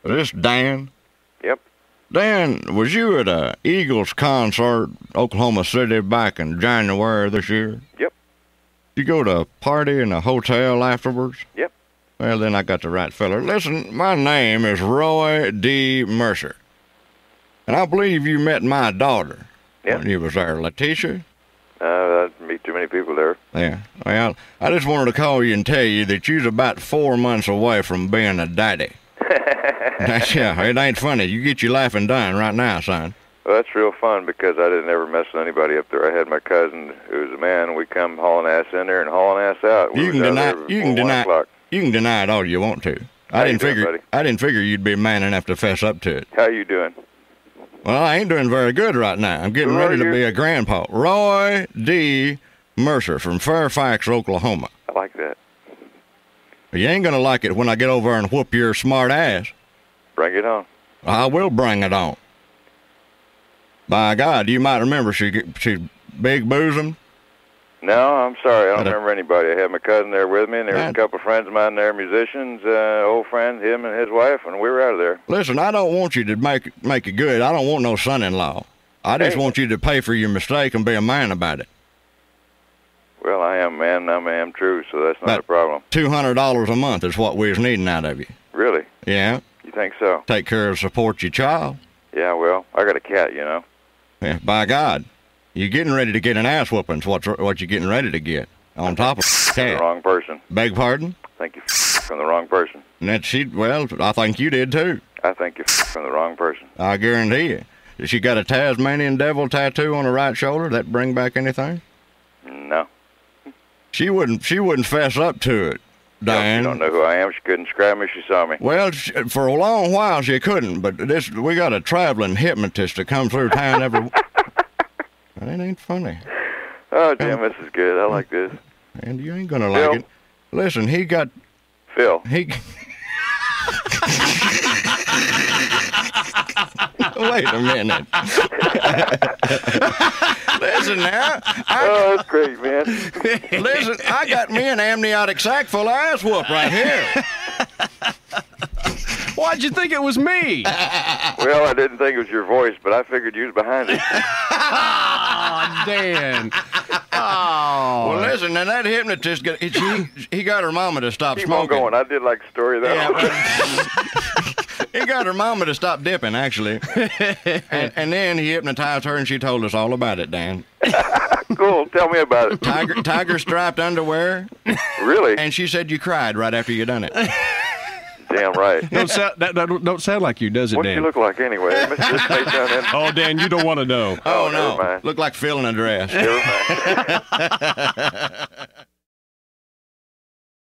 This Dan? Yep. Dan, was you at a Eagles concert, Oklahoma City, back in January this year? Yep. Did you go to a party in a hotel afterwards? Yep. Well, then I got the right feller. Listen, my name is Roy D. Mercer. And I believe you met my daughter when you was there, Letitia. I'd meet too many people there. Yeah. Well, I just wanted to call you and tell you that you's about 4 months away from being a daddy. Yeah, it ain't funny. You get your laughing done right now, son. Well, that's real fun because I didn't ever mess with anybody up there. I had my cousin who was a man, and we come hauling ass in there and hauling ass out. You can deny it all you want to. I didn't figure you'd be man enough to fess up to it. How you doing? Well, I ain't doing very good right now. I'm getting ready to be a grandpa. Roy D. Mercer from Fairfax, Oklahoma. I like that. You ain't gonna like it when I get over and whoop your smart ass. Bring it on. I will bring it on. By God, you might remember she's big bosom. No, I'm sorry. I don't remember anybody. I had my cousin there with me, and there was a couple of friends of mine there, musicians, old friends, him and his wife, and we were out of there. Listen, I don't want you to make it good. I don't want no son-in-law. I just want you to pay for your mistake and be a man about it. Well, I am a man, and I am true, so that's not a problem. $200 a month is what we was needing out of you. Really? Yeah. You think so? Take care of, support your child. Yeah, well, I got a cat, you know. Yeah, by God. You're getting ready to get an ass whooping. What you're getting ready to get on top of cat. From the wrong person. Beg pardon? I think you from the wrong person. And I think you did too. I think you're from the wrong person. I guarantee you. She got a Tasmanian devil tattoo on her right shoulder. That bring back anything? No. She wouldn't fess up to it, Diane. You don't know who I am. She couldn't describe me if she saw me. Well, for a long while she couldn't, but we got a traveling hypnotist to come through town every. That ain't funny. Oh, Jim, this is good. I like this. And you ain't gonna like it. Listen, he got... Phil. Wait a minute. Listen now. Oh, that's great, man. Listen, I got me an amniotic sack full of ass whoop right here. Why'd you think it was me? Well, I didn't think it was your voice, but I figured you was behind it. Oh, Dan. Oh. Well, listen, now that hypnotist, he got her mama to stop smoking. Keep on going. I did like the story of that. He got her mama to stop dipping, actually. and then he hypnotized her, and she told us all about it, Dan. Cool. Tell me about it. Tiger striped underwear. Really? And she said you cried right after you done it. Damn right. Don't sound like you, does it, what Dan? What do you look like anyway? Oh, Dan, you don't want to know. Oh, no. Look like Phil in a dress. Never mind.